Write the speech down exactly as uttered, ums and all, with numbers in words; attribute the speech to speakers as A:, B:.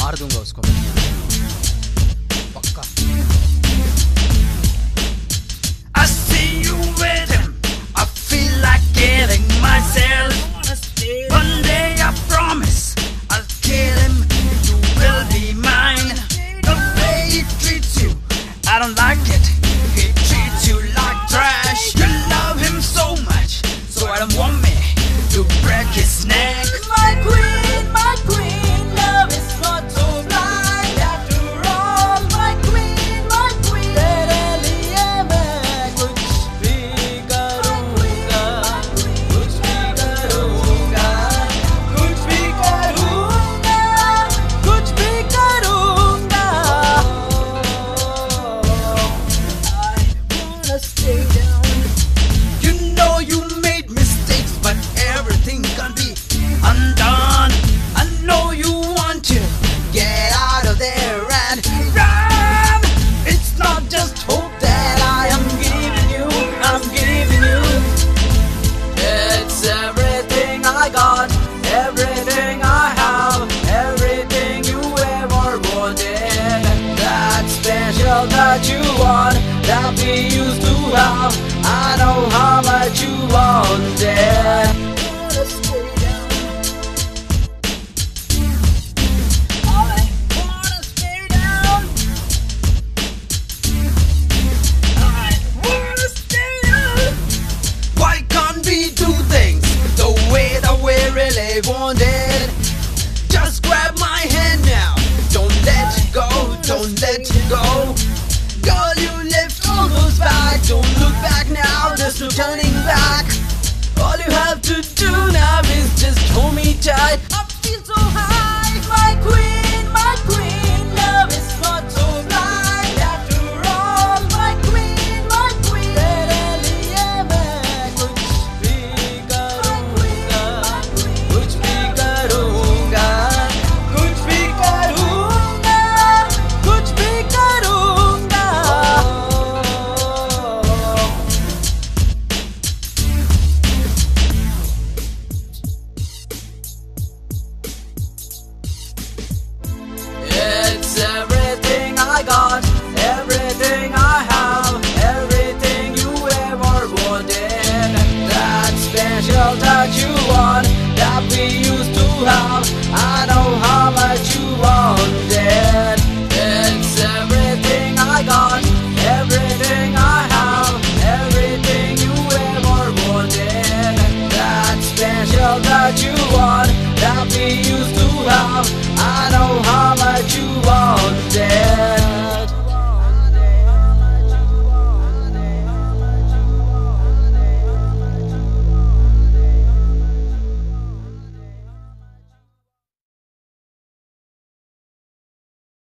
A: मार दूंगा उसको मैं, पक्का।
B: I see you with him, I feel like killing myself. One day I promise I'll kill him, you will be mine. The way he treats you, I don't like it. He treats you like trash. You love him so much, so I don't want me to break his neck.
C: My queen, my queen, love is not so blind after all. My queen, my queen, तेरे लिए मैं कुछ भी करूँगा, कुछ भी करूँगा, कुछ भी करूँगा, कुछ भी करूँगा। I wanna stay down.
B: You know you made mistakes, but everything can be undone. I know you want to get out of there and run. It's not just hope that I am giving you, I'm giving you.
C: It's everything I got, everything I have, everything you ever wanted. That special that you want, that we used to have. I know how much you want it. Wanna stay down. I wanna stay down. I wanna stay down.
B: Why can't we do things the way that we really wanted? Just grab my hand now, don't let it go, don't let it go. Girl, you left all those back, don't look back now, there's no turning back. All you have to do now is just hold me tight.
C: I feel so high, my queen, my queen, love is not so blind after all. My queen, my queen, तेरे लिए मैं कुछ भी करूँगा, कुछ भी करूँगा, कुछ भी करूँगा, कुछ भी करूँगा। It's everything I got, everything I have, everything you ever wanted. That special that you want, that we used to have. I know how much you want it. It's everything I got, everything I have, everything you ever wanted. That special that you want, that we used to have.